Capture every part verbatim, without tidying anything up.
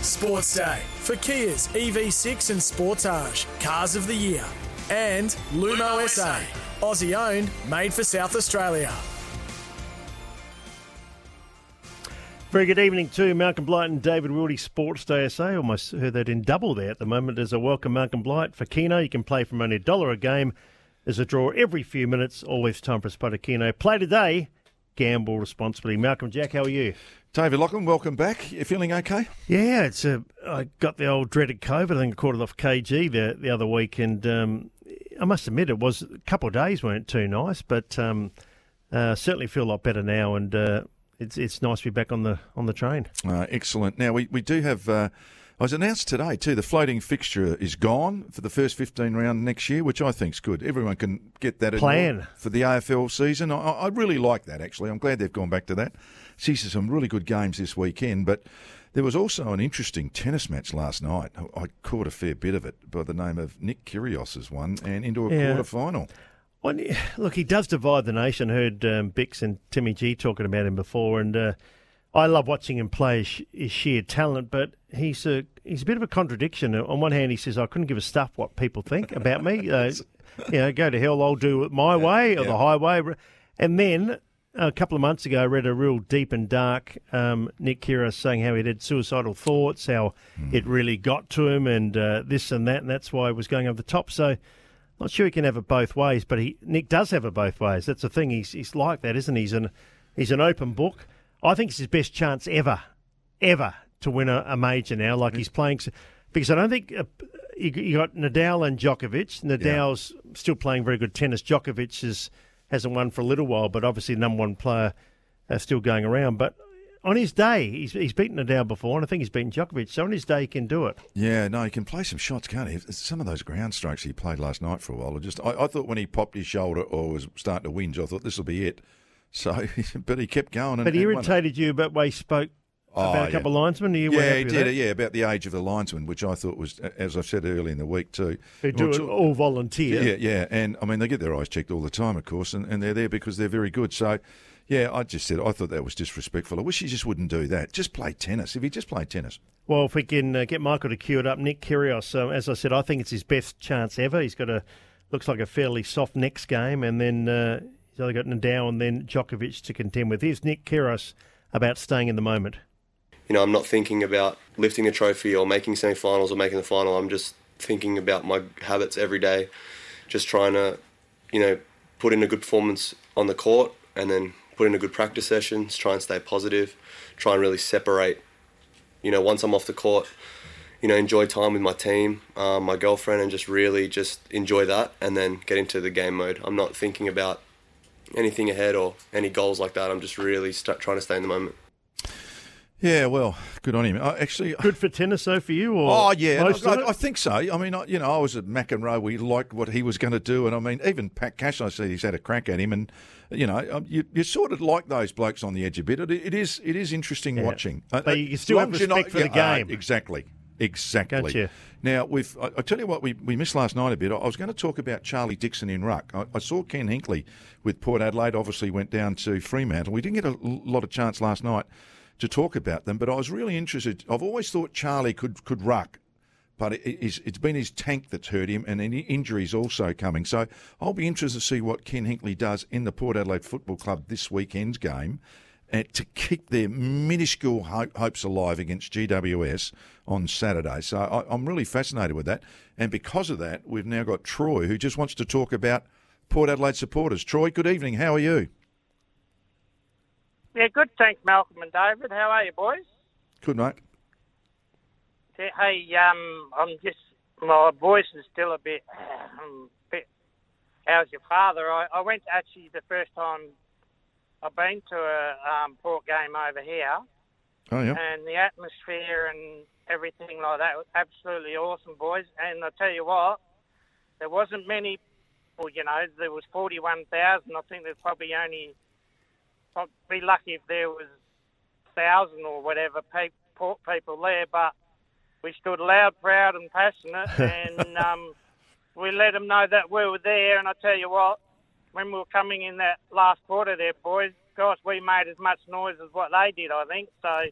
Sports Day for Kia's E V six and Sportage, Cars of the Year. And Lumo S A, Aussie owned, made for South Australia. Very good evening to Malcolm Blight and David Wildy, Sports Day S A. Almost heard that in double there at the moment. As a welcome Malcolm Blight for Keno. You can play from only a dollar a game. There's a draw every few minutes. Always time for a spot of Keno. Play today. Gamble responsibly. Malcolm, Jack, how are you? David Lachlan, welcome back. You feeling okay? Yeah, it's a. I got the old dreaded COVID. I think I caught it off K G the the other week, and um, I must admit it was a couple of days weren't too nice, but um, uh, certainly feel a lot better now, and uh, it's it's nice to be back on the on the train. Uh, excellent. Now we we do have. Uh, I was announced today too. The floating fixture is gone for the first fifteen round next year, which I think's good. Everyone can get that plan for the A F L season. I, I really like that actually. I'm glad they've gone back to that. See some really good games this weekend, but there was also an interesting tennis match last night. I caught a fair bit of it by the name of Nick Kyrgios's one and into a yeah. quarter final. Well, look, he does divide the nation. I heard um, Bix and Timmy G talking about him before, and uh, I love watching him play his, his sheer talent, but he's a he's a bit of a contradiction. On one hand, he says, I couldn't give a stuff what people think about me. Uh, you know, go to hell, I'll do it my yeah, way or yeah. the highway. And then a couple of months ago, I read a real deep and dark um, Nick Kyrgios saying how he had suicidal thoughts, how mm. it really got to him, and uh, this and that, and that's why he was going over the top. So, not sure he can have it both ways, but he Nick does have it both ways. That's the thing. He's he's like that, isn't he? He's an he's an open book. I think it's his best chance ever, ever to win a, a major now. Like mm. he's playing, because I don't think uh, you, you got Nadal and Djokovic. Nadal's yeah. still playing very good tennis. Djokovic is. Hasn't won for a little while, but obviously the number one player uh, still going around. But on his day, he's he's beaten Nadal before, and I think he's beaten Djokovic. So on his day, he can do it. Yeah, no, he can play some shots, can't he? Some of those ground strokes he played last night for a while, I just I, I thought when he popped his shoulder or was starting to whinge, I thought this will be it. So, but he kept going. And, but he irritated you about the way he spoke oh, about a couple yeah. of linesmen? You yeah, he did. Yeah, about the age of the linesman, which I thought was, as I said earlier in the week too. Who do it all volunteer. Yeah, yeah. And, I mean, they get their eyes checked all the time, of course, and, and they're there because they're very good. So, yeah, I just said I thought that was disrespectful. I wish he just wouldn't do that. Just play tennis. If he just played tennis. Well, if we can uh, get Michael to cue it up, Nick Kyrgios, um, as I said, I think it's his best chance ever. He's got a, looks like a fairly soft next game, and then uh, he's only got Nadal and then Djokovic to contend with. Here's Nick Kyrgios about staying in the moment. You know, I'm not thinking about lifting a trophy or making semi-finals or making the final. I'm just thinking about my habits every day, just trying to, you know, put in a good performance on the court and then put in a good practice sessions, try and stay positive, try and really separate, you know, once I'm off the court, you know, enjoy time with my team, um, my girlfriend, and just really just enjoy that and then get into the game mode. I'm not thinking about anything ahead or any goals like that. I'm just really st- trying to stay in the moment. Yeah, well, good on him. I actually, good for tennis, though, for you? Or oh, yeah, most I, of it? I think so. I mean, I, you know, I was at McEnroe. We liked what he was going to do, and I mean, even Pat Cash, I see he's had a crack at him, and you know, you, you sort of like those blokes on the edge a bit. It, it is, it is interesting yeah. watching. But you still have respect not, for yeah, the game. Uh, exactly, exactly. Gotcha. Now, we've. I, I tell you what, we, we missed last night a bit. I was going to talk about Charlie Dixon in ruck. I, I saw Ken Hinkley with Port Adelaide. Obviously, went down to Fremantle. We didn't get a lot of chance last night to talk about them, but I was really interested. I've always thought Charlie could could ruck, but it, it's, it's been his tank that's hurt him, and any injuries also coming. So I'll be interested to see what Ken Hinkley does in the Port Adelaide Football Club this weekend's game, uh, to keep their minuscule hope, hopes alive against G W S on Saturday. So I, I'm really fascinated with that, and because of that, we've now got Troy, who just wants to talk about Port Adelaide supporters. Troy, good evening. How are you? Yeah, good. Thanks, Malcolm and David. How are you, boys? Good, mate. Hey, um, I'm just, my voice is still a bit, um, bit how's your father? I, I went actually the first time I've been to a um, Port game over here. Oh, yeah. And the atmosphere and everything like that was absolutely awesome, boys. And I tell you what, there wasn't many, well, you know, there was forty-one thousand. I think there's probably only, I'd be lucky if there was one thousand or whatever people there, but we stood loud, proud and passionate, and um, we let them know that we were there. And I tell you what, when we were coming in that last quarter there, boys, gosh, we made as much noise as what they did, I think. So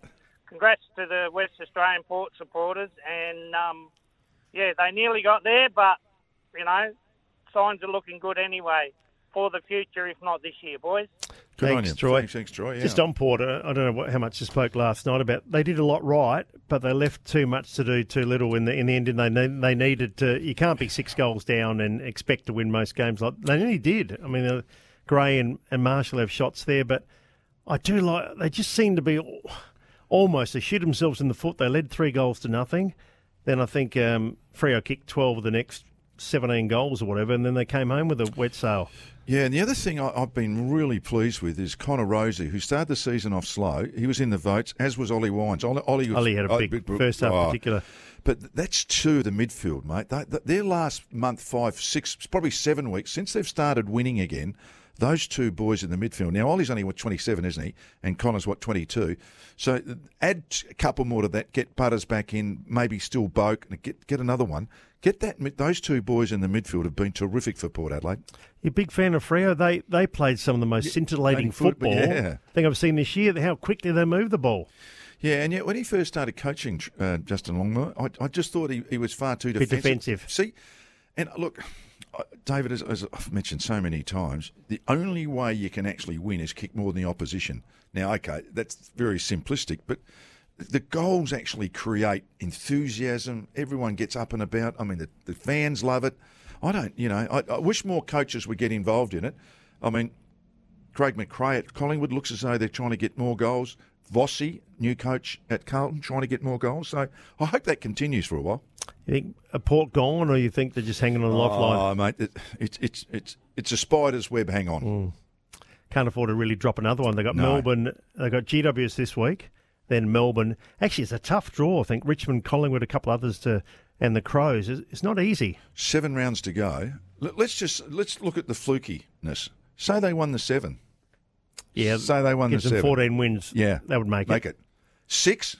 congrats to the West Australian Port supporters. And, um, yeah, they nearly got there, but, you know, signs are looking good anyway for the future, if not this year, boys. Good Thanks, on you. Troy. Thanks, thanks, Troy. Yeah. Just on Port, uh, I don't know what, how much you spoke last night about. They did a lot right, but they left too much to do too little in the in the end. And they ne- they needed to. You can't be six goals down and expect to win most games. Like they nearly did. I mean, uh, Gray and, and Marshall have shots there, but I do like. They just seem to be almost. They shoot themselves in the foot. They led three goals to nothing. Then I think um, Freo kicked twelve of the next seventeen goals or whatever, and then they came home with a wet sail. Yeah, and the other thing I, I've been really pleased with is Connor Rosie, who started the season off slow. He was in the votes, as was Ollie Wines. Ollie, Ollie, was, Ollie had a oh, big, big first half oh, particular. But that's two of the midfield, mate. They, they, their last month, five, six, probably seven weeks, since they've started winning again, those two boys in the midfield. Now, Ollie's only, what, twenty-seven, isn't he? And Connor's, what, twenty-two? So add a couple more to that, get Butters back in, maybe still Boak, and get, get another one. Get that. Those two boys in the midfield have been terrific for Port Adelaide. You're a big fan of Freo. They they played some of the most scintillating football yeah. thing I've seen this year. How quickly they move the ball. Yeah, and yet when he first started coaching uh, Justin Longmire, I, I just thought he, he was far too defensive. defensive. See, and look, David, as, as I've mentioned so many times, the only way you can actually win is kick more than the opposition. Now, okay, that's very simplistic, but the goals actually create enthusiasm. Everyone gets up and about. I mean, the, the fans love it. I don't, you know, I, I wish more coaches would get involved in it. I mean, Craig McRae at Collingwood looks as though they're trying to get more goals. Vossi, new coach at Carlton, trying to get more goals. So I hope that continues for a while. You think a Port gone, or you think they're just hanging on the lifeline? Oh, mate, it, it, it's it's it's a spider's web. Hang on. Mm. Can't afford to really drop another one. They got No. Melbourne. They got G W S this week. Then Melbourne. Actually, it's a tough draw. I think Richmond, Collingwood, a couple others to, and the Crows. It's, it's not easy. Seven rounds to go. Let- Let's just let's look at the flukiness. Say they won the seven. Yeah, Say they won the gives them seven. fourteen wins. Yeah, that would make, make it. Six.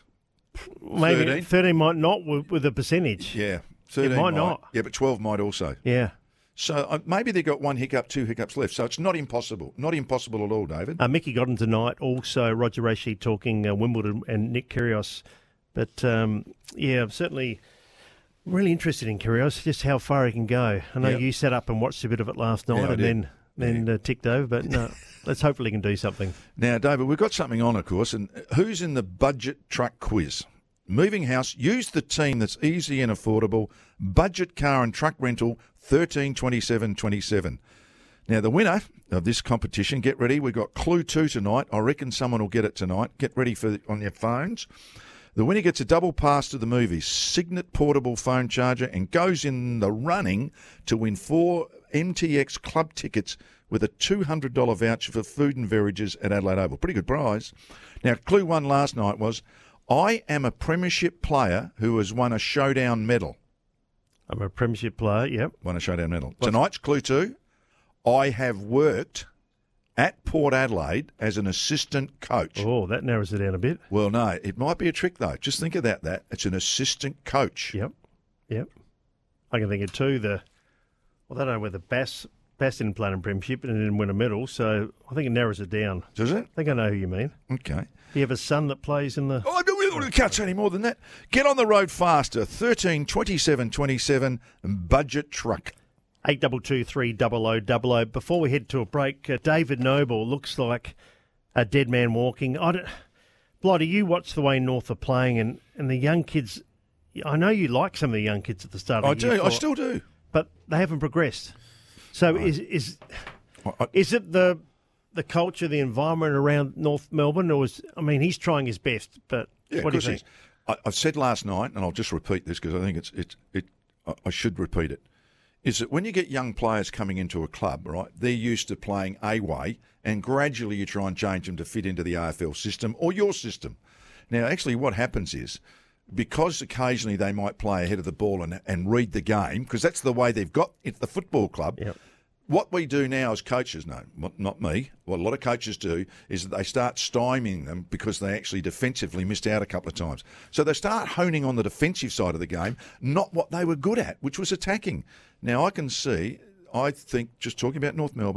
Maybe thirteen? thirteen might not with, with a percentage. Yeah, thirteen might not. Yeah, but twelve might also. Yeah. So uh, maybe they got one hiccup, two hiccups left. So it's not impossible. Not impossible at all, David. Uh, Mickey Godden tonight. Also, Roger Rasheed talking uh, Wimbledon and Nick Kyrgios. But um, yeah, I'm certainly really interested in Kyrgios. Just how far he can go. I know Yep. you sat up and watched a bit of it last night, Yeah, I and did. then then uh, ticked over. But no, let's hopefully he can do something. Now, David, we've got something on, of course, and who's in the budget truck quiz? Moving House, use the team that's easy and affordable. Budget car and truck rental, thirteen twenty-seven twenty-seven. Now, the winner of this competition, get ready. We've got Clue two tonight. I reckon someone will get it tonight. Get ready for on your phones. The winner gets a double pass to the movies, Signet portable phone charger, and goes in the running to win four M T X club tickets with a two hundred dollars voucher for food and beverages at Adelaide Oval. Pretty good prize. Now, Clue one last night was, I am a premiership player who has won a showdown medal. I'm a premiership player, yep. Won a showdown medal. Tonight's Clue two, I have worked at Port Adelaide as an assistant coach. Oh, that narrows it down a bit. Well, no, it might be a trick, though. Just think about that. It's an assistant coach. Yep, yep. I can think of two. The well, I don't know whether Bass Bass didn't play in premiership and didn't win a medal, so I think it narrows it down. Does it? I think I know who you mean. Okay. You have a son that plays in the... Oh, I don't really can't say any more than that. Get on the road faster. thirteen twenty-seven twenty-seven budget truck. eight two two three double oh double oh. Before we head to a break, uh, David Noble looks like a dead man walking. I don't... Blighty, you watch the way North are playing, and, and the young kids... I know you like some of the young kids at the start of I the year. do. I still do. But they haven't progressed. So is is I- is it the the culture, the environment around North Melbourne, or is... I mean, he's trying his best, but Yeah, what do you of course think? it is. I, I've said last night, and I'll just repeat this because I think it's it's it. I- I should repeat it. Is that when you get young players coming into a club, right? They're used to playing a way, and gradually you try and change them to fit into the A F L system or your system. Now, actually, what happens is, because occasionally they might play ahead of the ball and, and read the game, because that's the way they've got at the football club. Yep. What we do now as coaches, no, not me, what a lot of coaches do is that they start stymieing them because they actually defensively missed out a couple of times. So they start honing on the defensive side of the game, not what they were good at, which was attacking. Now, I can see, I think, just talking about North Melbourne,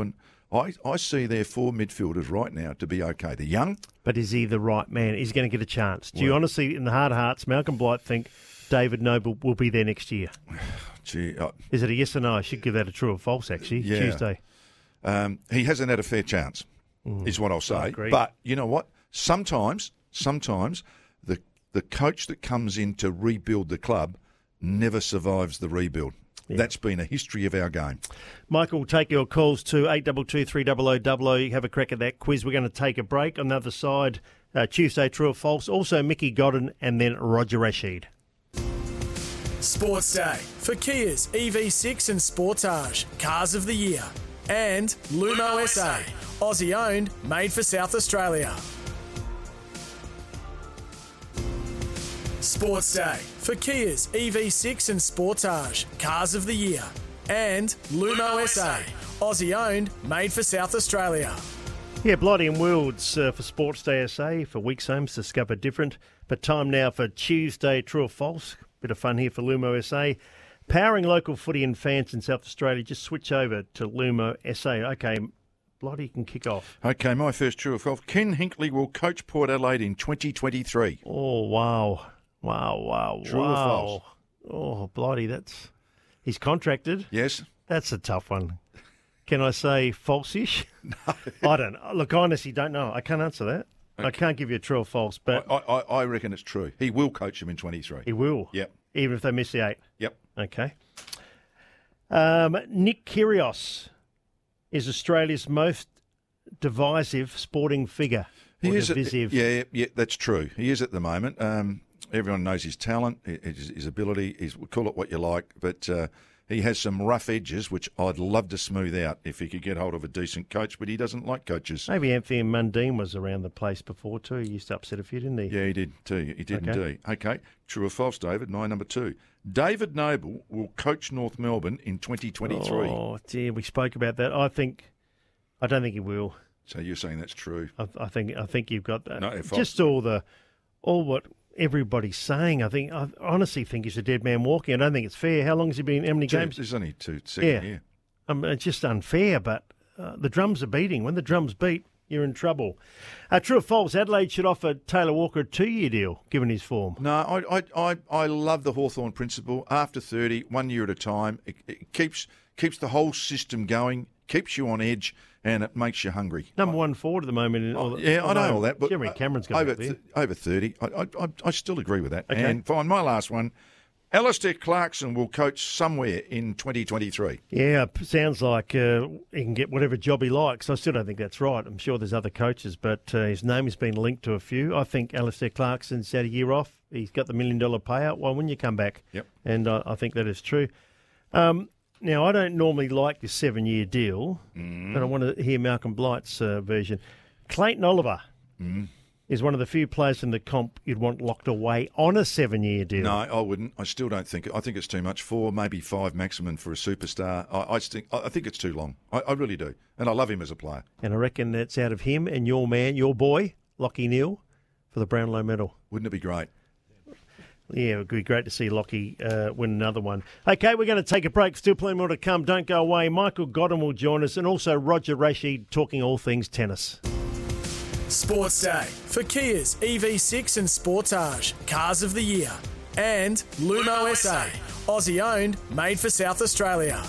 I, I see their four midfielders right now to be okay. They're young. But is he the right man? He's going to get a chance. Do you Well- honestly, in the heart of hearts, Malcolm Blight think David Noble will be there next year? Gee, uh, Is it a yes or no? I should give that a true or false, actually, Yeah. Tuesday. um, he hasn't had a fair chance, is what I'll I say. agree. But you know what? Sometimes, sometimes the the coach that comes in to rebuild the club never survives the rebuild. That's been a history of our game. Michael, take your calls to eight two two, three hundred, double oh. You have a crack at that quiz. We're going to take a break. On the other side, uh, Tuesday, true or false. Also, Mickey Godden and then Roger Rashid. Sports Day for Kia's E V six and Sportage, Cars of the Year. And Lumo S A, Aussie owned, made for South Australia. Sports Day for Kia's E V six and Sportage, Cars of the Year. And Lumo S A, Aussie owned, made for South Australia. Yeah, Blighty and Wilds uh, for Sports Day S A, for Weeks Homes, Discover Different. But time now for Tuesday, true or false. Bit of fun here for Lumo S A. Powering local footy and fans in South Australia, just switch over to Lumo S A. Okay, Blighty, you can kick off. Okay, my first true or false. Ken Hinkley will coach Port Adelaide in twenty twenty-three. Oh, wow. Wow, wow, True or wow. false? Oh, Blighty, that's... He's contracted. Yes? That's a tough one. Can I say false-ish? No. I don't know. Look, I honestly don't know. I can't answer that. Okay. I can't give you a true or false, but... I, I, I reckon it's true. He will coach them in twenty-three. He will? Yep. Even if they miss the eight? Yep. Okay. Um, Nick Kyrgios is Australia's most divisive sporting figure. He or is. At, divisive. yeah, yeah, that's true. He is at the moment. Um, everyone knows his talent, his, his ability. His, call it what you like, but uh, he has some rough edges, which I'd love to smooth out if he could get hold of a decent coach. But he doesn't like coaches. Maybe Anthony Mundine was around the place before too. He used to upset a few, didn't he? Yeah, he did too. He did Okay. indeed. Okay, true or false, David? Nine number two. David Noble will coach North Melbourne in twenty twenty-three. Oh dear, we spoke about that. I think, I don't think he will. So you're saying that's true? I, I think, I think you've got that. No, false. Just all the, all what everybody's saying. I think, I honestly think he's a dead man walking. I don't think it's fair. How long has he been? How many Two, games? There's only two second Yeah. year. Um, it's just unfair, but uh, the drums are beating. When the drums beat, you're in trouble. Uh, true or false, Adelaide should offer Taylor Walker a two-year deal, given his form. No, I, I, I, I love the Hawthorn principle. After thirty, one year at a time, it, it keeps keeps the whole system going, keeps you on edge, and it makes you hungry. Number one forward at the moment. In all the, Yeah, I know all that, but Jeremy Cameron's got over up there. th- over thirty. I, I, I, I still agree with that. Okay. And fine, my last one. Alistair Clarkson will coach somewhere in twenty twenty-three. Yeah, p- sounds like uh, he can get whatever job he likes. I still don't think that's right. I'm sure there's other coaches, but uh, his name has been linked to a few. I think Alistair Clarkson's had a year off. He's got the million dollar payout. Why wouldn't you come back? Yep. And I, I think that is true. Um, now, I don't normally like this seven year deal, Mm. but I want to hear Malcolm Blight's uh, version. Clayton Oliver Mm. is one of the few players in the comp you'd want locked away on a seven year deal. No, I wouldn't. I still don't think. I think it's too much. Four, maybe five maximum for a superstar. I, I think. I think it's too long. I, I really do, and I love him as a player. And I reckon that's out of him and your man, your boy, Lockie Neal, for the Brownlow medal. Wouldn't it be great? Yeah, it would be great to see Lockie uh, win another one. Okay, we're going to take a break. Still plenty more to come. Don't go away. Michael Godden will join us, and also Roger Rashid talking all things tennis. Sports Day for Kia's E V six and Sportage, Cars of the Year. And Lumo S A, Aussie owned, made for South Australia.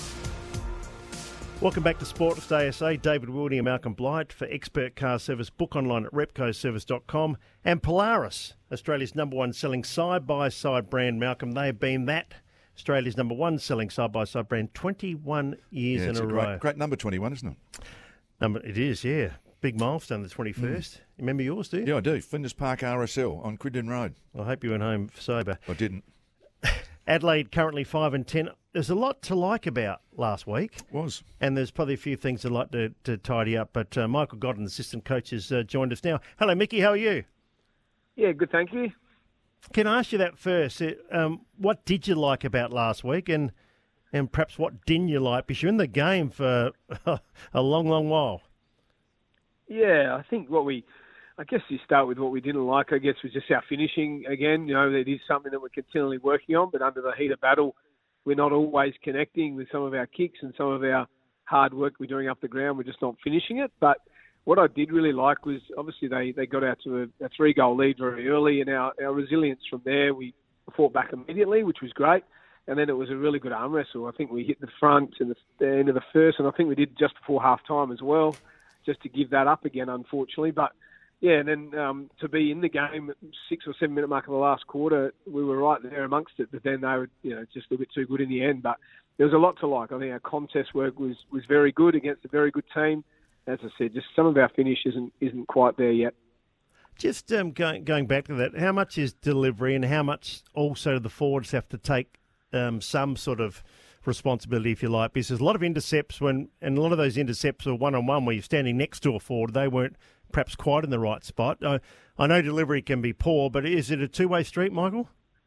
Welcome back to Sports Day S A. David Wildy and Malcolm Blight for Expert Car Service. Book online at repco service dot com. And Polaris, Australia's number one selling side-by-side brand. Malcolm, they have been that. Australia's number one selling side-by-side brand twenty-one years Yeah, in it's a, a row. great, great number twenty-one, isn't it? Number, it is, yeah. Big milestone, the twenty-first. Mm. You remember yours, do you? Yeah, I do. Flinders Park R S L on Quidden Road. I hope you went home sober. I didn't. Adelaide currently five and ten. There's a lot to like about last week, Was. and there's probably a few things I'd like to, to tidy up. But uh, Michael Godden, assistant coach, has uh, joined us now. Hello, Mickey. How are you? Yeah, good, thank you. Can I ask you that first? Uh, Um, what did you like about last week, and and perhaps what didn't you like? Because you're in the game for a long, long while. Yeah, I think what we, I guess you start with what we didn't like, I guess, was just our finishing again. You know, it is something that we're continually working on, but under the heat of battle, we're not always connecting with some of our kicks and some of our hard work we're doing up the ground. We're just not finishing it. But what I did really like was obviously they, they got out to a, a three-goal lead very early, and our, our resilience from there, we fought back immediately, which was great. And then it was a really good arm wrestle. I think we hit the front in the, the end of the first, and I think we did just before half-time as well, just to give that up again, unfortunately. But, yeah, and then um, to be in the game at six or seven minute mark of the last quarter, we were right there amongst it. But then they were, you know, just a little bit too good in the end. But there was a lot to like. I think our contest work was, was very good against a very good team. As I said, just some of our finish isn't isn't quite there yet. Just um, going going back to that, how much is delivery and how much also the forwards have to take um, some sort of responsibility, if you like? Because there's a lot of intercepts when, and a lot of those intercepts are one-on-one where you're standing next to a forward. They weren't perhaps quite in the right spot. I, I know delivery can be poor, but is it a two-way street, Michael?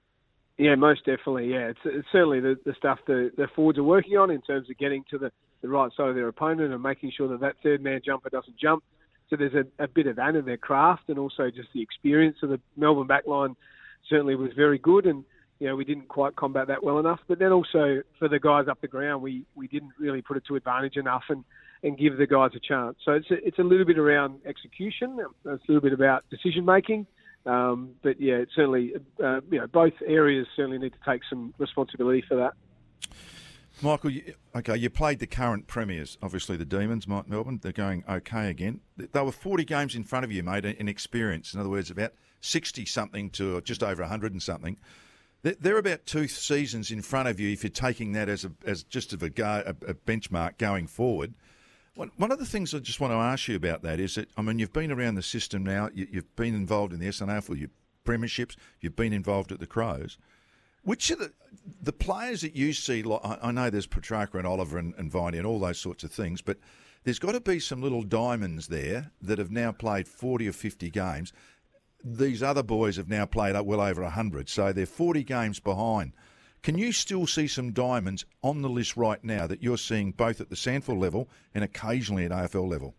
Yeah, most definitely, yeah. It's, it's certainly the, the stuff the, the forwards are working on in terms of getting to the, the right side of their opponent and making sure that that third-man jumper doesn't jump. So there's a, a bit of that in their craft, and also just the experience of the Melbourne backline certainly was very good, and you know we didn't quite combat that well enough. But then also for the guys up the ground, we, we didn't really put it to advantage enough and, and give the guys a chance. So it's a, it's a little bit around execution, it's a little bit about decision making, um, but yeah, it's certainly uh, you know both areas certainly need to take some responsibility for that. Michael, you, okay, you played the current premiers, obviously the Demons, Mike Melbourne. They're going okay again. They were forty games in front of you, mate, in experience. In other words, about sixty-something to just over one hundred and something. They're about two seasons in front of you if you're taking that as a, as just of a, go, a, a benchmark going forward. One, one of the things I just want to ask you about that is that, I mean, you've been around the system now. You, you've been involved in the S N A F L, your premierships. You've been involved at the Crows. Which of the, the players that you see, like, I, I know there's Petrarca and Oliver and, and Viney and all those sorts of things, but there's got to be some little diamonds there that have now played forty or fifty games. These other boys have now played well over one hundred, so they're forty games behind. Can you still see some diamonds on the list right now that you're seeing both at the Sandford level and occasionally at A F L level?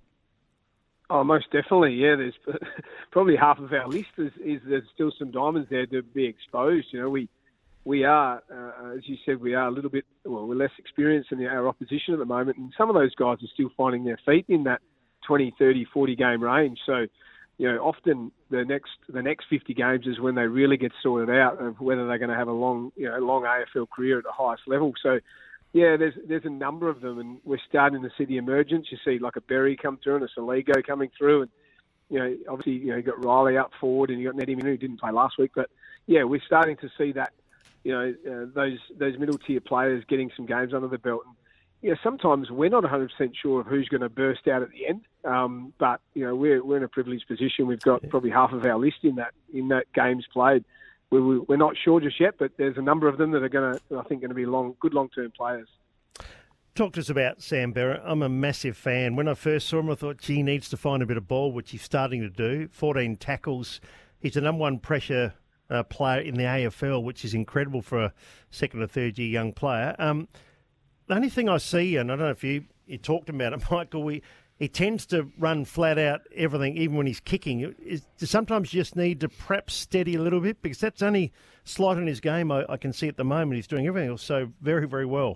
Oh, most definitely, yeah. There's probably half of our list is, is there's still some diamonds there to be exposed. You know, we we are, uh, as you said, we are a little bit, well, we're less experienced than our opposition at the moment, and some of those guys are still finding their feet in that twenty, thirty, forty game range. So, you know, often the next the next fifty games is when they really get sorted out of whether they're going to have a long, you know, long A F L career at the highest level. So, yeah, there's there's a number of them, and we're starting to see the emergence. You see, like a Berry come through and a Saligo coming through, and you know, obviously, you know, you got Riley up forward, and you got Nettie Minu who didn't play last week, but yeah, we're starting to see that, you know, uh, those those middle tier players getting some games under the belt. And, you know, sometimes we're not one hundred percent sure of who's going to burst out at the end, um, but you know, we're we're in a privileged position. We've got probably half of our list in that in that games played. We're, we're not sure just yet, but there's a number of them that are going to, I think, going to be long, good long-term players. Talk to us about Sam Berra. I'm a massive fan. When I first saw him, I thought, gee, he needs to find a bit of ball, which he's starting to do. fourteen tackles. He's the number one pressure uh, player in the A F L, which is incredible for a second or third year young player. Um, the only thing I see, and I don't know if you, you talked about it, Michael, we, he tends to run flat out everything, even when he's kicking. Is, sometimes you just need to perhaps steady a little bit, because that's only slight in his game I, I can see at the moment. He's doing everything else so very, very well.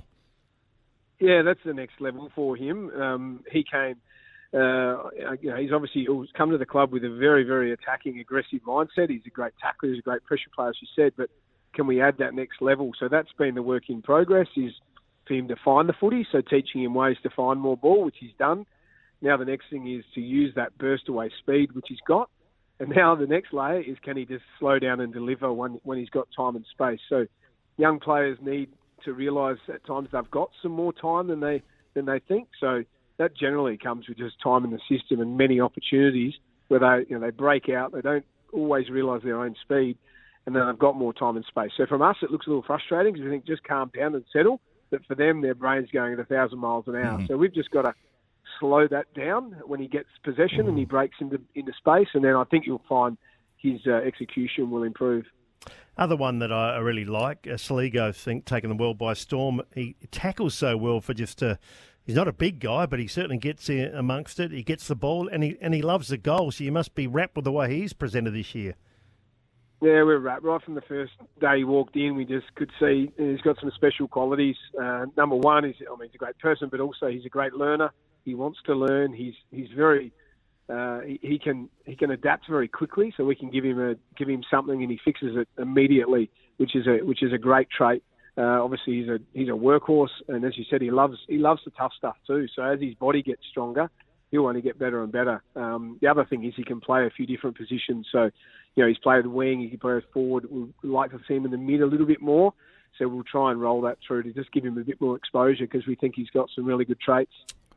Yeah, that's the next level for him. Um, he came, uh, you know, he's obviously come to the club with a very, very attacking, aggressive mindset. He's a great tackler, he's a great pressure player, as you said, but can we add that next level? So that's been the work in progress, is for him to find the footy, so teaching him ways to find more ball, which he's done. Now the next thing is to use that burst away speed, which he's got. And now the next layer is, can he just slow down and deliver when, when he's got time and space? So young players need to realise at times they've got some more time than they than they think. So that generally comes with just time in the system and many opportunities where they you know they break out. They don't always realise their own speed, and then they've got more time and space. So from us, it looks a little frustrating because we think just calm down and settle. But for them, their brain's going at a thousand miles an hour. Mm-hmm. So we've just got to slow that down when he gets possession mm-hmm. and he breaks into into space, and then I think you'll find his uh, execution will improve. Other one that I really like, uh, Saligo, I think, taking the world by storm. He tackles so well for just a... He's not a big guy, but he certainly gets in amongst it. He gets the ball, and he and he loves the goal, so you must be wrapped with the way he's presented this year. Yeah, we're right. Right from the first day he walked in, we just could see he's got some special qualities. Uh, number one is, I mean, he's a great person, but also he's a great learner. He wants to learn. He's he's very uh, he, he can he can adapt very quickly. So we can give him a give him something and he fixes it immediately, which is a which is a great trait. Uh, obviously, he's a he's a workhorse, and as you said, he loves he loves the tough stuff too. So as his body gets stronger, he'll only get better and better. Um, the other thing is he can play a few different positions. So, you know, he's played wing, he can play forward. We'd like to see him in the mid a little bit more. So we'll try and roll that through to just give him a bit more exposure because we think he's got some really good traits.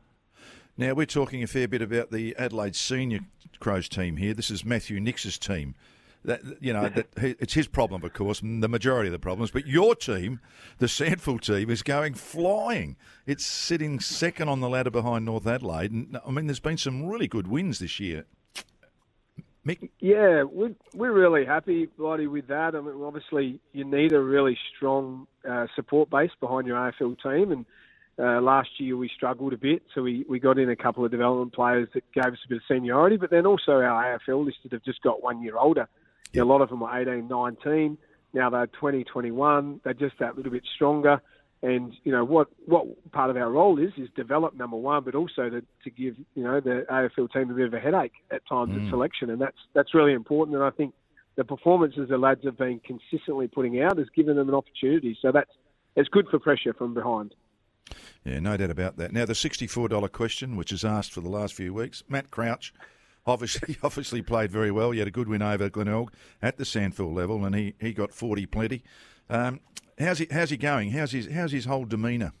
Now, we're talking a fair bit about the Adelaide Senior Crows team here. This is Matthew Nix's team. That, you know, that it's his problem, of course, the majority of the problems. But your team, the Sandford team, is going flying. It's sitting second on the ladder behind North Adelaide. And I mean, there's been some really good wins this year. Mick? Yeah, we're, we're really happy, Blighty, with that. I mean, obviously, you need a really strong uh, support base behind your A F L team. And uh, last year we struggled a bit, so we, we got in a couple of development players that gave us a bit of seniority. But then also our A F L listed have just got one year older. Yeah, a lot of them were eighteen, nineteen. Now they're twenty, twenty-one. They're just that little bit stronger. And, you know, what, what part of our role is, is develop, number one, but also to, to give, you know, the A F L team a bit of a headache at times mm. at selection. And that's that's really important. And I think the performances the lads have been consistently putting out has given them an opportunity. So that's it's good for pressure from behind. Yeah, no doubt about that. Now, the sixty-four dollars question, which is asked for the last few weeks, Matt Crouch obviously obviously played very well. He had a good win over Glenelg at the Sandford level, and he, he got forty plenty. Um, how's he how's he going? How's his how's his whole demeanour?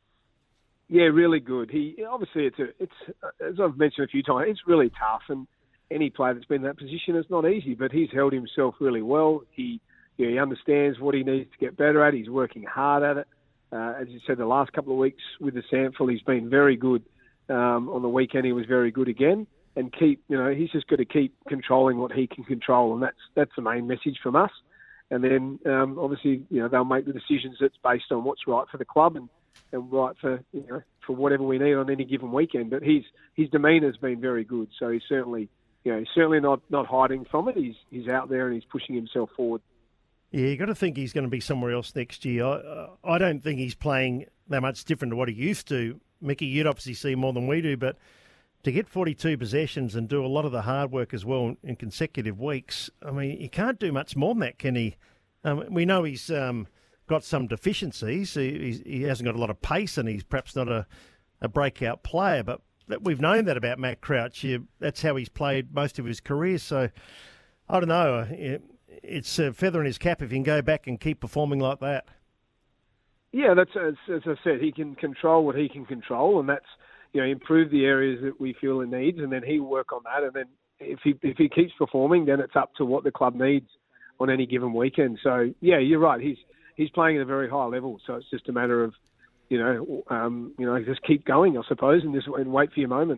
Yeah, really good. He obviously it's a it's as I've mentioned a few times, it's really tough, and any player that's been in that position, it's not easy. But he's held himself really well. He you know, he understands what he needs to get better at. He's working hard at it. Uh, as you said, the last couple of weeks with the Sandford, he's been very good. Um, on the weekend, he was very good again. And keep, you know, he's just got to keep controlling what he can control, and that's that's the main message from us. And then, um, obviously, you know, they'll make the decisions that's based on what's right for the club and, and right for you know for whatever we need on any given weekend. But his his demeanour's been very good, so he's certainly, you know, he's certainly not, not hiding from it. He's he's out there and he's pushing himself forward. Yeah, you got to think he's going to be somewhere else next year. I, I don't think he's playing that much different to what he used to. Mickey, you'd obviously see more than we do, but to get forty-two possessions and do a lot of the hard work as well in consecutive weeks, I mean, you can't do much more than that, can he? Um, we know he's um, got some deficiencies. He, he's, he hasn't got a lot of pace, and he's perhaps not a, a breakout player, but we've known that about Matt Crouch. You, that's how he's played most of his career. So, I don't know. It, it's a feather in his cap if he can go back and keep performing like that. Yeah, that's as, as I said, he can control what he can control, and that's, you know, improve the areas that we feel it needs, and then he'll work on that. And then if he if he keeps performing, then it's up to what the club needs on any given weekend. So yeah, you're right. He's he's playing at a very high level. So it's just a matter of, you know, um, you know, just keep going, I suppose, and just and wait for your moment.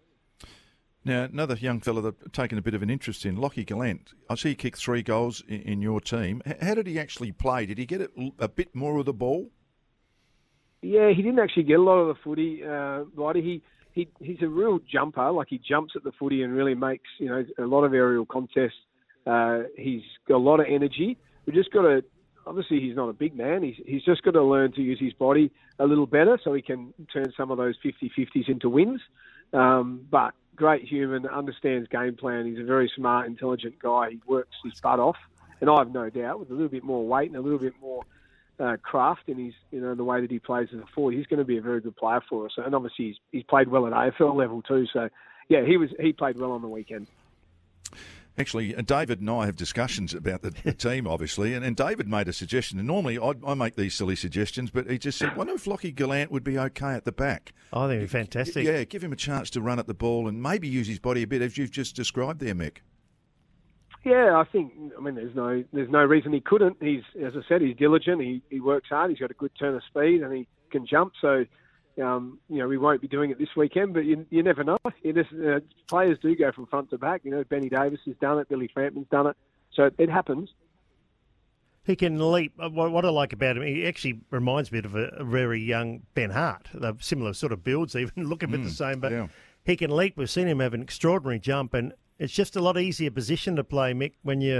Now, another young fella that taken a bit of an interest in, Lockie Gallant. I see he kicked three goals in, in your team. How did he actually play? Did he get it a bit more of the ball? Yeah, he didn't actually get a lot of the footy, uh, Blighty. He, he he's a real jumper. Like, he jumps at the footy and really makes, you know, a lot of aerial contests. Uh, he's got a lot of energy. We just got to, obviously he's not a big man. He's he's just got to learn to use his body a little better so he can turn some of those fifty-fifties into wins. Um, but great human, understands game plan. He's a very smart, intelligent guy. He works his butt off. And I have no doubt with a little bit more weight and a little bit more Uh, craft in his, you know, the way that he plays as a forward, he's going to be a very good player for us. And obviously, he's he's played well at A F L level too. So, yeah, he was he played well on the weekend. Actually, David and I have discussions about the, the team, obviously, and, and David made a suggestion. And normally, I, I make these silly suggestions, but he just said, "Wonder if Lockie Gallant would be okay at the back." I think he'd be fantastic. Yeah, give him a chance to run at the ball and maybe use his body a bit, as you've just described there, Mick. Yeah, I think, I mean, there's no there's no reason he couldn't. He's, as I said, he's diligent. He he works hard. He's got a good turn of speed, and he can jump. So, um, you know, we won't be doing it this weekend, but you you never know. You just, uh, players do go from front to back. You know, Benny Davis has done it. Billy Frampton's done it. So it happens. He can leap. What, what I like about him, he actually reminds me of a, a very young Ben Hart. They're similar sort of builds, even look a bit mm, the same, but yeah. He can leap. We've seen him have an extraordinary jump, and it's just a lot easier position to play, Mick, when you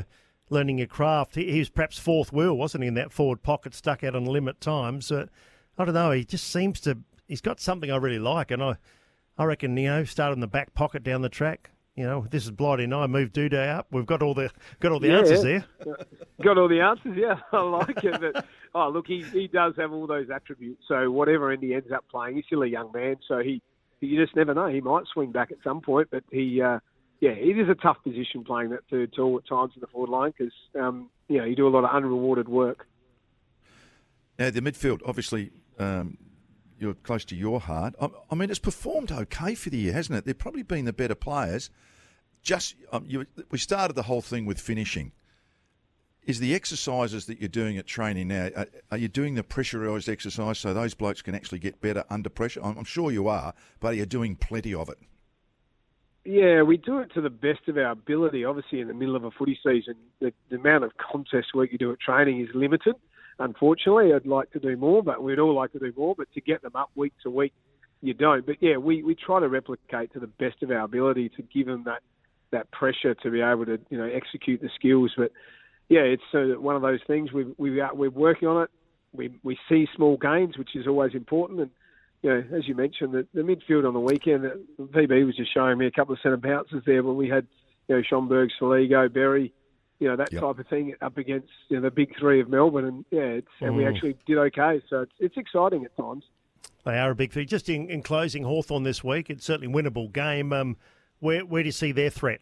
learning your craft. He, he was perhaps fourth wheel, wasn't he, in that forward pocket, stuck out on the limit times. Uh, I don't know. He just seems to. He's got something I really like, and I, I reckon you know, start in the back pocket down the track. You know, this is Blighty and I move Dooday up. We've got all the got all the yeah, answers there. Got all the answers, yeah. I like it. But, oh, look, he, he does have all those attributes. So whatever end he ends up playing, he's still a young man. So he, you just never know. He might swing back at some point. But he, uh, yeah, it is a tough position playing that third tall at times in the forward line because, um, you know, you do a lot of unrewarded work. Now, the midfield, obviously, um, you're close to your heart. I, I mean, it's performed okay for the year, hasn't it? They've probably been the better players. Just um, you, we started the whole thing with finishing. Is the exercises that you're doing at training now, are, are you doing the pressurised exercise so those blokes can actually get better under pressure? I'm, I'm sure you are, but you're doing plenty of it. Yeah, we do it to the best of our ability. Obviously, in the middle of a footy season, the, the amount of contest work you do at training is limited. Unfortunately, I'd like to do more, but we'd all like to do more. But to get them up week to week, you don't. But yeah, we, we try to replicate to the best of our ability to give them that that pressure to be able to, you know, execute the skills. But yeah, it's uh, one of those things. We've, we've, we're working on it. We we see small gains, which is always important. And, you know, as you mentioned, the, the midfield on the weekend, the V B was just showing me a couple of centre bounces there when we had, you know, Schomburg, Soligo, Berry, you know, that yep. type of thing up against, you know, the big three of Melbourne. And yeah, it's, and we actually did okay. So it's, it's exciting at times. They are a big thing. Just in, in closing, Hawthorn this week, it's certainly a winnable game. Um, Where where do you see their threat?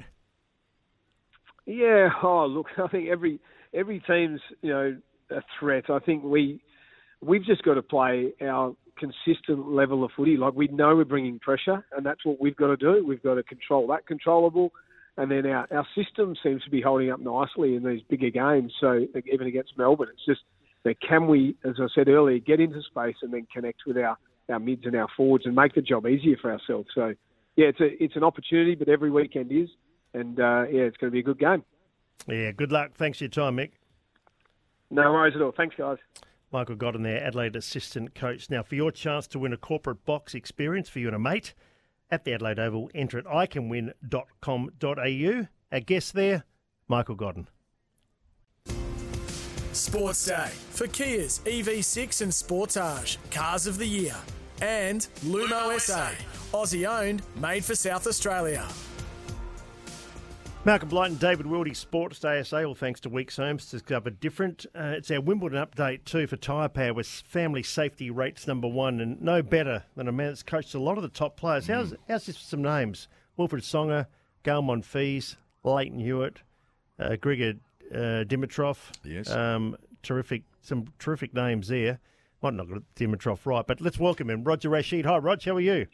Yeah, oh look, I think every every team's you know a threat. I think we we've just got to play our consistent level of footy. Like we know we're bringing pressure, and that's what we've got to do. We've got to control that controllable, and then our our system seems to be holding up nicely in these bigger games. So even against Melbourne, it's just that can we, as I said earlier, get into space and then connect with our, our mids and our forwards and make the job easier for ourselves. So. Yeah, it's a, it's an opportunity, but every weekend is. And, uh, yeah, it's going to be a good game. Yeah, good luck. Thanks for your time, Mick. No worries at all. Thanks, guys. Michael Godden there, Adelaide assistant coach. Now, for your chance to win a corporate box experience for you and a mate at the Adelaide Oval, enter at i can win dot com dot a u. Our guest there, Michael Godden. Sports Day for Kia's E V six and Sportage, Cars of the Year. And Lumo S A, Aussie owned, made for South Australia. Malcolm Blight and David Wildy, Sports Day S A, all thanks to Weeks Homes to cover different. Uh, it's our Wimbledon update too for Tyre Power with family safety rates number one, and no better than a man that's coached a lot of the top players. How's, how's this for some names? Wilfred Songa, Gael Monfils, Leighton Hewitt, uh, Grigor uh, Dimitrov. Yes. Um, terrific, some terrific names there. Might not got Dimitrov right, but let's welcome him. Roger Rashid. Hi, Rog. How are you?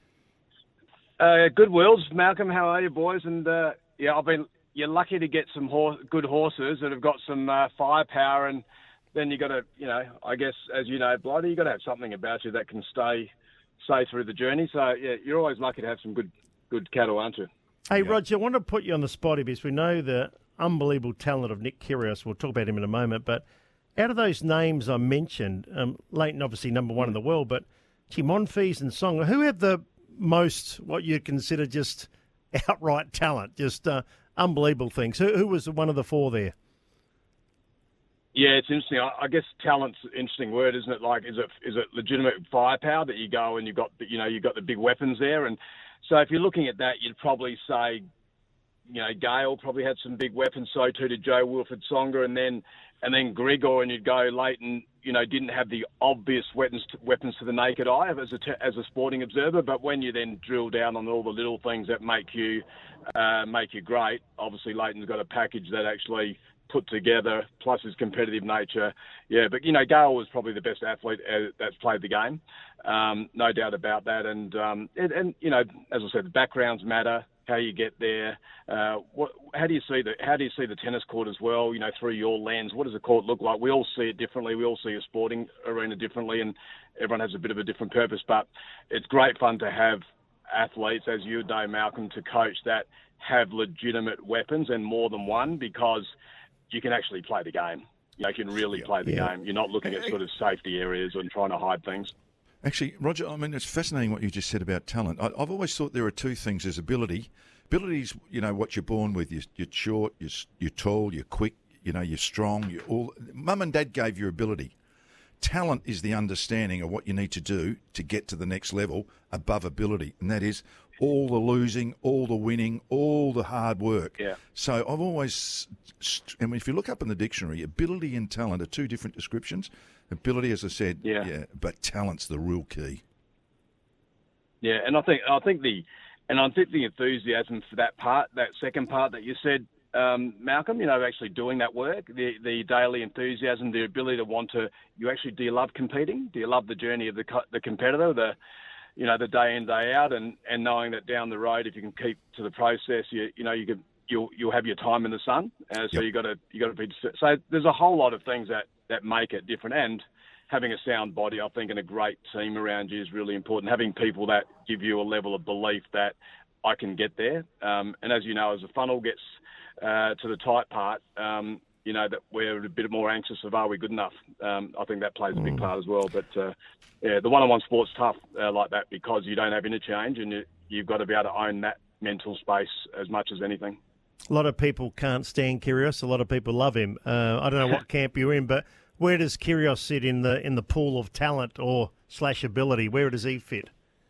Uh, good, Wills. Malcolm, how are you, boys? And uh, yeah, I've been. You're lucky to get some horse, good horses that have got some uh, firepower, and then you got to, you know, I guess as you know, Blighty, you got to have something about you that can stay, stay through the journey. So yeah, you're always lucky to have some good, good cattle, aren't you? Hey, yeah. Roger, I want to put you on the spot here because we know the unbelievable talent of Nick Kyrgios. We'll talk about him in a moment, but. Out of those names I mentioned, um, Leighton obviously number one in the world, but Monfils and Songa, who have the most, what you consider just outright talent, just uh, unbelievable things? Who, who was one of the four there? Yeah, it's interesting. I, I guess talent's an interesting word, isn't it? Like, is it is it legitimate firepower that you go and you've got, the, you know, you've got the big weapons there? And so if you're looking at that, you'd probably say, you know, Gale probably had some big weapons, so too did Joe Wilfred Songa, and then and then Grigor, and you'd go Leighton, you know, didn't have the obvious weapons to, weapons to the naked eye as a, as a sporting observer, but when you then drill down on all the little things that make you uh, make you great, obviously Leighton's got a package that actually put together, plus his competitive nature. Yeah, but, you know, Gale was probably the best athlete that's played the game, um, no doubt about that. And, um, and, and, you know, as I said, the backgrounds matter, how you get there. Uh, what, how do you see the how do you see the tennis court as well? You know, through your lens, what does the court look like? We all see it differently. We all see a sporting arena differently, and everyone has a bit of a different purpose. But it's great fun to have athletes, as you know, Malcolm, to coach that have legitimate weapons and more than one, because you can actually play the game. You know, you can really play the yeah. game. You're not looking at sort of safety areas and trying to hide things. Actually, Roger, I mean, it's fascinating what you just said about talent. I, I've always thought there are two things. There's ability. Ability is, you know, what you're born with. You're, you're short, you're, you're tall, you're quick, you know, you're strong. You're all Mum and Dad gave you ability. Talent is the understanding of what you need to do to get to the next level above ability, and that is all the losing, all the winning, all the hard work. Yeah. So I've always, and if you look up in the dictionary, ability and talent are two different descriptions. Ability, as I said, yeah, yeah but talent's the real key. Yeah, and I think I think the and I think the enthusiasm for that part, that second part that you said, um, Malcolm, you know, actually doing that work, the the daily enthusiasm, the ability to want to, you actually, do you love competing? Do you love the journey of the the competitor, the, you know, the day in, day out, and, and knowing that down the road, if you can keep to the process, you you know, you can you'll you'll have your time in the sun. Uh, so yep. you got to you got to be. So there's a whole lot of things that, that make it different, and having a sound body, I think, and a great team around you is really important. Having people that give you a level of belief that I can get there. Um, and as you know, as the funnel gets uh, to the tight part, um, you know, that we're a bit more anxious of, are we good enough? Um, I think that plays a big part as well. But, uh, yeah, the one-on-one sport's tough uh, like that because you don't have interchange, and you, you've got to be able to own that mental space as much as anything. A lot of people can't stand Kyrgios. A lot of people love him. Uh, I don't know what camp you're in, but where does Kyrgios sit in the in the pool of talent or slash ability? Where does he fit?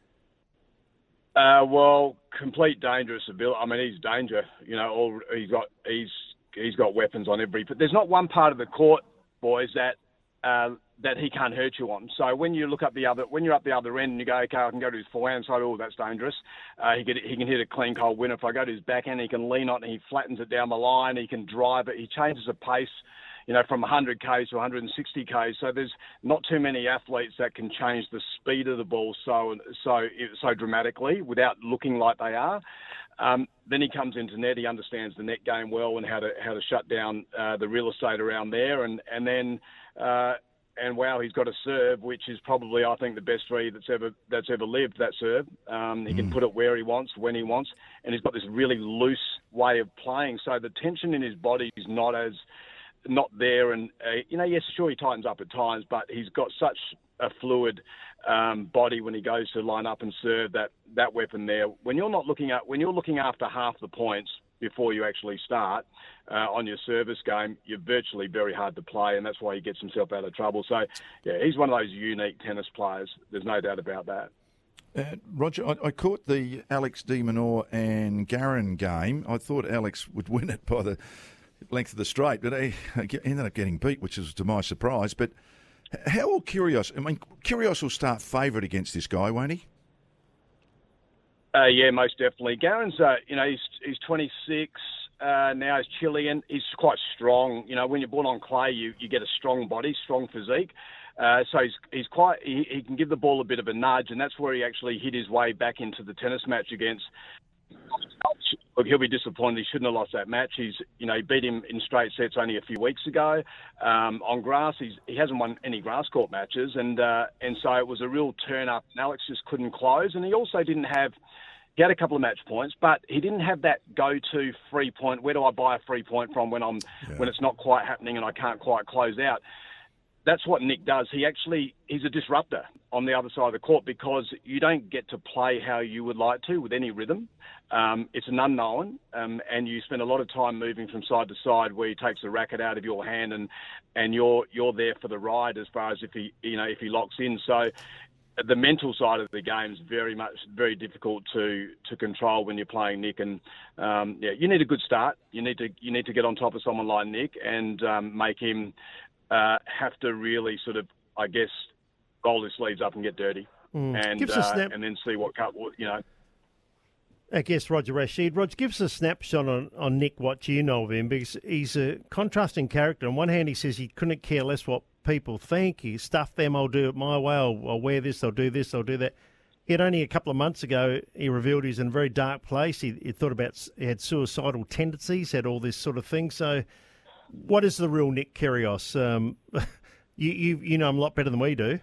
Uh, well, complete dangerous ability. I mean, he's danger. You know, all, he's got he's he's got weapons on every. But there's not one part of the court, boys, that uh, that he can't hurt you on. So when you look up the other, when you're up the other end and you go, okay, I can go to his forehand side. Oh, that's dangerous. Uh, he can he can hit a clean cold winner. If I go to his backhand, he can lean on it. He flattens it down the line. He can drive it. He changes the pace, you know, from one hundred kays to one hundred sixty kays. So there's not too many athletes that can change the speed of the ball so so so dramatically without looking like they are. Um, then he comes into net. He understands the net game well and how to how to shut down uh, the real estate around there. And and then uh, and wow, he's got a serve which is probably, I think, the best three that's ever that's ever lived. That serve, um, he mm. can put it where he wants, when he wants, and he's got this really loose way of playing. So the tension in his body is not as not there, and uh, you know, yes, sure, he tightens up at times, but he's got such a fluid um, body when he goes to line up and serve that that weapon there. When you're not looking at when you're looking after half the points before you actually start uh, on your service game, you're virtually very hard to play, and that's why he gets himself out of trouble. So, yeah, he's one of those unique tennis players. There's no doubt about that. Uh, Roger, I, I caught the Alex de Minaur and Garin game. I thought Alex would win it by the length of the straight, but he ended up getting beat, which is to my surprise. But how will Kyrgios, I mean, Kyrgios will start favourite against this guy, won't he? Uh, yeah, most definitely. Garin's, uh, you know, he's he's twenty-six, uh, now he's Chilean. He's quite strong. You know, when you're born on clay, you, you get a strong body, strong physique. Uh, so he's he's quite he, he can give the ball a bit of a nudge, and that's where he actually hit his way back into the tennis match against. Look, he'll be disappointed. He shouldn't have lost that match. He's, you know, he beat him in straight sets only a few weeks ago. Um, on grass, he's, he hasn't won any grass court matches, and uh, and so it was a real turn up. And Alex just couldn't close, and he also didn't have. He had a couple of match points, but he didn't have that go-to free point. Where do I buy a free point from when I'm yeah. when it's not quite happening and I can't quite close out? That's what Nick does. He actually, he's a disruptor on the other side of the court because you don't get to play how you would like to with any rhythm. Um, it's an unknown, um, and you spend a lot of time moving from side to side where he takes the racket out of your hand, and, and you're you're there for the ride as far as if he you know if he locks in. So the mental side of the game is very much very difficult to to control when you're playing Nick, and um, yeah, you need a good start. You need to you need to get on top of someone like Nick and um, make him. Uh, have to really sort of, I guess, roll his sleeves up and get dirty, mm. and uh, snap- and then see what cut, you know. I guess Roger Rashid. Roger, give us a snapshot on, on Nick, what you know of him, because he's a contrasting character. On one hand, he says he couldn't care less what people think. He stuff them, I'll do it my way, I'll, I'll wear this, I'll do this, I'll do that. Yet only a couple of months ago, he revealed he's in a very dark place. He, he thought about, he had suicidal tendencies, had all this sort of thing. So what is the real Nick Kyrgios? Um, you, you you know him a lot better than we do.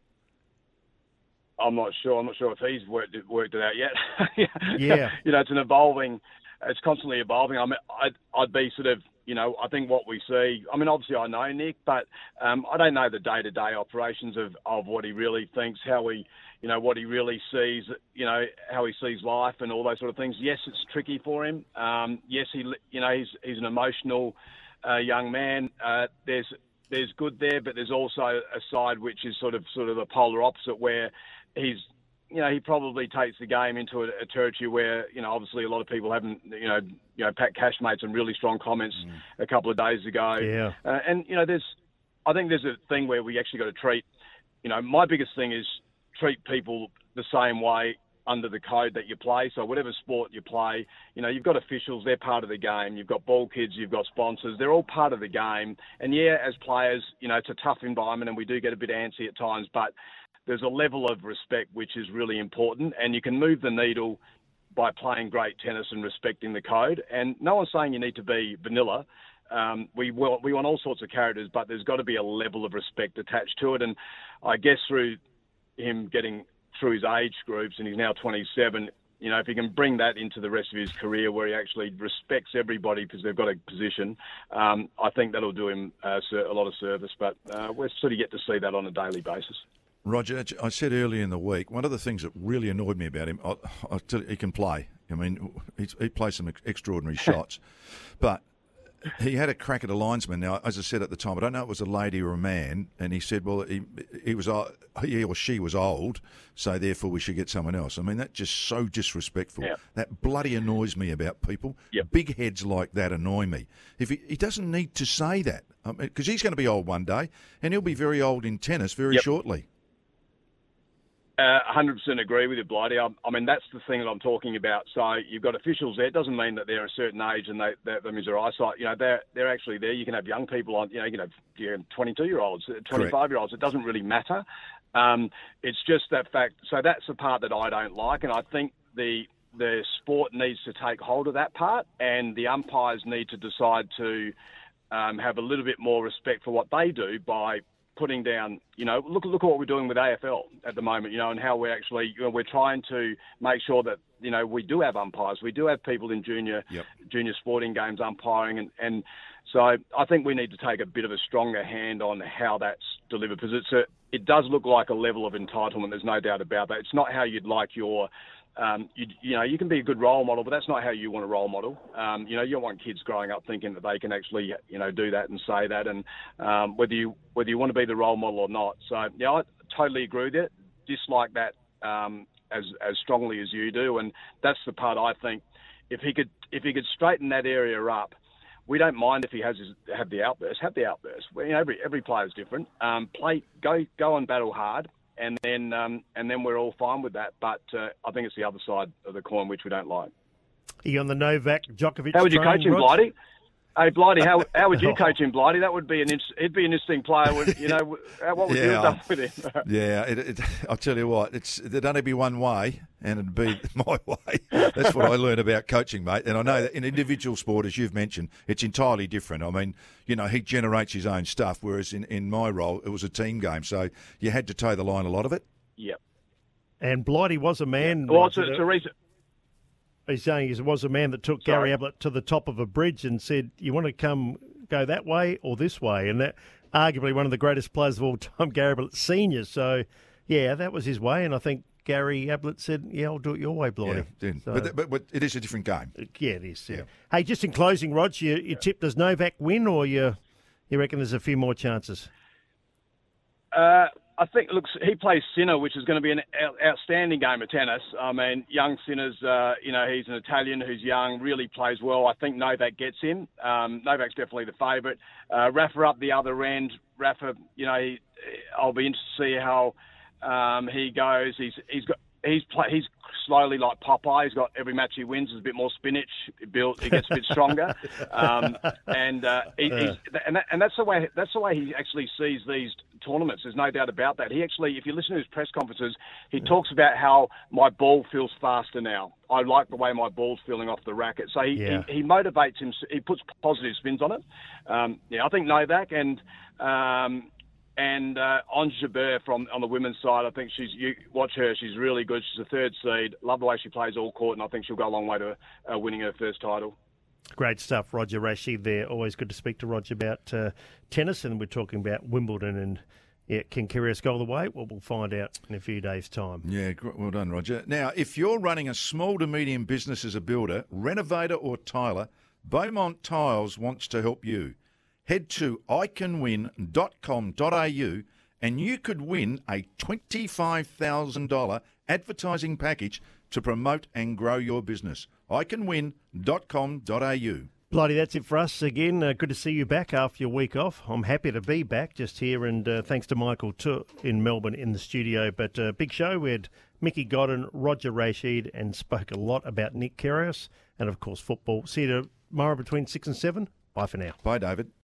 I'm not sure. I'm not sure if he's worked it, worked it out yet. Yeah. You know, it's an evolving, it's constantly evolving. I mean, I'd, I'd be sort of, you know, I think what we see, I mean, obviously I know Nick, but um, I don't know the day-to-day operations of, of what he really thinks, how he, you know, what he really sees, you know, how he sees life and all those sort of things. Yes, it's tricky for him. Um, yes, he, you know, he's, he's an emotional uh, young man. Uh, there's there's good there, but there's also a side which is sort of sort of the polar opposite, where he's, you know, he probably takes the game into a, a territory where, you know, obviously a lot of people haven't, you know, you know, Pat Cash made some really strong comments mm. a couple of days ago. Yeah. Uh, and, you know, there's, I think there's a thing where we actually got to treat, you know, my biggest thing is treat people the same way under the code that you play. So whatever sport you play, you know, you've got officials, they're part of the game. You've got ball kids, you've got sponsors, they're all part of the game. And yeah, as players, you know, it's a tough environment and we do get a bit antsy at times, but there's a level of respect which is really important, and you can move the needle by playing great tennis and respecting the code. And no one's saying you need to be vanilla. Um, we want, we want all sorts of characters, but there's got to be a level of respect attached to it. And I guess through him getting through his age groups, and he's now twenty-seven, you know, if he can bring that into the rest of his career where he actually respects everybody because they've got a position, um, I think that'll do him uh, a lot of service. But uh, we're sort of yet to see that on a daily basis. Roger, I said earlier in the week, one of the things that really annoyed me about him, I, I tell you, he can play. I mean, he's, he plays some extraordinary shots. But he had a crack at a linesman. Now, as I said at the time, I don't know if it was a lady or a man, and he said, well, he, he was uh, he or she was old, so therefore we should get someone else. I mean, that's just so disrespectful. Yep. That bloody annoys me about people. Yep. Big heads like that annoy me. If he, he doesn't need to say that, because I mean, he's going to be old one day, and he'll be very old in tennis very yep. shortly. Uh, one hundred percent agree with you, Blighty. I, I mean, that's the thing that I'm talking about. So you've got officials there. It doesn't mean that they're a certain age and they, that, that means their eyesight. You know, they're they're actually there. You can have young people on. You know, you can have you know, twenty-two-year-olds, twenty-five-year-olds. It doesn't really matter. Um, it's just that fact. So that's the part that I don't like, and I think the the sport needs to take hold of that part, and the umpires need to decide to um, have a little bit more respect for what they do by putting down, you know, look look at what we're doing with A F L at the moment, you know, and how we're actually, you know, we're trying to make sure that, you know, we do have umpires. We do have people in junior yep. junior sporting games umpiring. And, and so I think we need to take a bit of a stronger hand on how that's delivered, because it's a, it does look like a level of entitlement. There's no doubt about that. It's not how you'd like your Um, you, you know, you can be a good role model, but that's not how you want a role model. Um, you know, you don't want kids growing up thinking that they can actually, you know, do that and say that, and um, whether you whether you want to be the role model or not. So, yeah, I totally agree with it. Dislike that um, as as strongly as you do, and that's the part I think. If he could if he could straighten that area up, we don't mind if he has his, have the outburst. Have the outburst. Well, you know, every every player is different. Um, play go go and battle hard. And then, um, and then we're all fine with that. But uh, I think it's the other side of the coin which we don't like. Are you on the Novak Djokovic? How would you train, coach him, Rod? Blighty? Hey, Blighty, how how would you coach him, Blighty? That would be an he'd be an interesting player. Would, you know, what would yeah, you have done with him? yeah, it, it, I'll tell you what, it's there'd only be one way, and it'd be my way. That's what I learned about coaching, mate. And I know that in individual sport, as you've mentioned, it's entirely different. I mean, you know, he generates his own stuff, whereas in, in my role, it was a team game, so you had to toe the line a lot of it. Yep. And Blighty was a man. Well, it's a, it's a reason. He's saying he was a man that took Sorry. Gary Ablett to the top of a bridge and said, you want to come go that way or this way? And that arguably one of the greatest players of all time, Gary Ablett Senior. So, yeah, that was his way. And I think Gary Ablett said, yeah, I'll do it your way, Blighty. Yeah, so, but, but, but it is a different game. Yeah, it is. Yeah. Yeah. Hey, just in closing, Rog, you, you yeah. tip, does Novak win, or you, you reckon there's a few more chances? Uh, I think, look, he plays Sinner, which is going to be an outstanding game of tennis. I mean, young Sinner's, uh, you know, he's an Italian who's young, really plays well. I think Novak gets him. Um, Novak's definitely the favourite. Uh, Rafa up the other end. Rafa, you know, he, I'll be interested to see how um, he goes. He's he's got he's play, he's slowly like Popeye. He's got every match he wins is a bit more spinach. He built, he gets a bit stronger, um, and uh, he, he's, and, that, and that's the way that's the way he actually sees these tournaments. There's no doubt about that. He actually, if you listen to his press conferences, he talks about how my ball feels faster now. I like the way my ball's feeling off the racket. So he, yeah. he, he motivates him. He puts positive spins on it. Um, yeah, I think Novak and um, and uh, Ons Jabeur from on the women's side. I think she's you watch her. She's really good. She's a third seed. Love the way she plays all court, and I think she'll go a long way to uh, winning her first title. Great stuff, Roger Rasche there. Always good to speak to Roger about uh, tennis, and we're talking about Wimbledon and yeah, can Kyrgios go all the way? Well, we'll find out in a few days' time. Yeah, well done, Roger. Now, if you're running a small to medium business as a builder, renovator or tiler, Beaumont Tiles wants to help you. head to i can win dot com dot a u and you could win a twenty-five thousand dollars advertising package to promote and grow your business. i can win dot com dot a u. Blighty, that's it for us again. Uh, good to see you back after your week off. I'm happy to be back just here, and uh, thanks to Michael too in Melbourne in the studio. But uh, big show. We had Mickey Godden, Roger Rashid, and spoke a lot about Nick Kyrgios and, of course, football. See you tomorrow between six and seven. Bye for now. Bye, David.